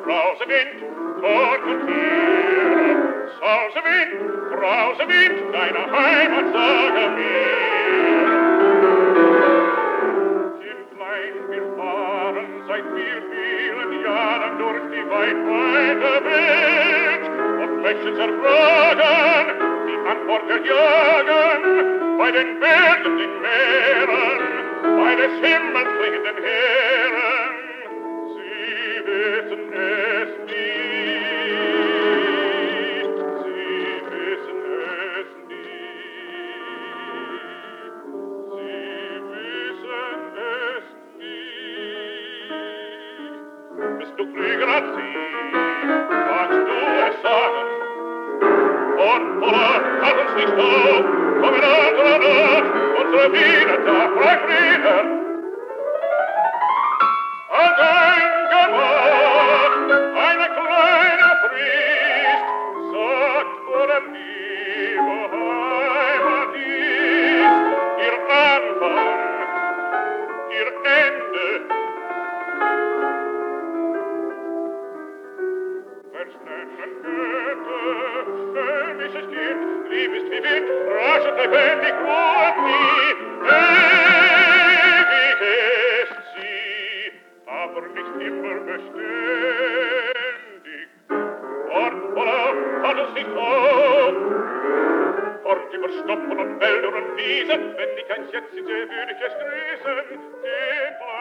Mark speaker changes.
Speaker 1: Brausewind, Tod und Tiere. Brausewind, deine Heimat sage mir. Kindlein, wir fahren seit vielen Jahren durch die weite Welt und möchten erfragen, die Antwort erjagen, bei den Bergen, den Meeren, bei des Himmels klingenden Heeren. Sie wissen es nicht, sie wissen es nicht, sie wissen es nicht. Bist du klüger als sie, magst du es sagen? Und Pola, hat uns nicht auf, komm in unserer Nacht, unsere Wiener Tag, frag wieder. Als ein Gemach, eine kleine Frist, sagt, wo der liebe Heimat ist, ihr Anfang, ihr Ende. Verstanden Goethe, schönisches Kind, lieb ist wie Wind, raschend lebendig, ruht nie, ewig ist sie, aber nicht immer beständig. Und voller hat es nicht auf, fort über Stoppen und Wälder und Wiesen, wenn ich eins jetzt seh, würde ich es grüßen, den